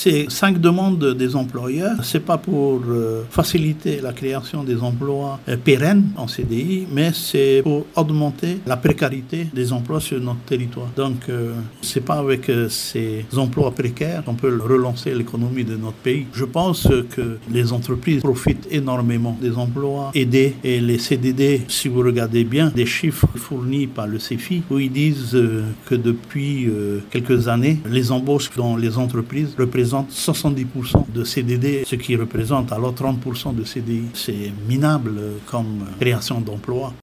Ces 5 demandes des employeurs, c'est pas pour faciliter la création des emplois pérennes en CDI, mais c'est pour augmenter la précarité des emplois sur notre territoire. Donc, c'est pas avec ces emplois précaires qu'on peut relancer l'économie de notre pays. Je pense que les entreprises profitent énormément des emplois aidés et les CDD, si vous regardez bien, des chiffres fournis par le CEFI, où ils disent que depuis quelques années, les embauches dans les entreprises représentent 70% de CDD, ce qui représente alors 30% de CDI. C'est minable comme création d'emplois.